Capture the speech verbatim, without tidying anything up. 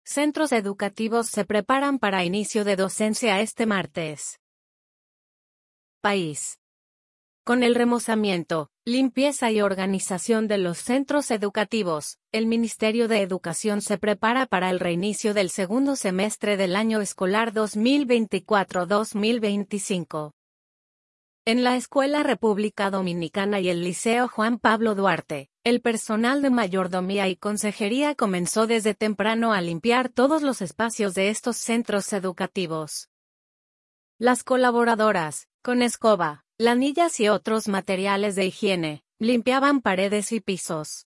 Centros educativos se preparan para inicio de docencia este martes. País. Con el remozamiento, limpieza y organización de los centros educativos, el Ministerio de Educación se prepara para el reinicio del segundo semestre del año escolar dos mil veinticuatro dos mil veinticinco. En la Escuela República Dominicana y el Liceo Juan Pablo Duarte, el personal de mayordomía y consejería comenzó desde temprano a limpiar todos los espacios de estos centros educativos. Las colaboradoras, con escoba, lanillas y otros materiales de higiene, limpiaban paredes y pisos.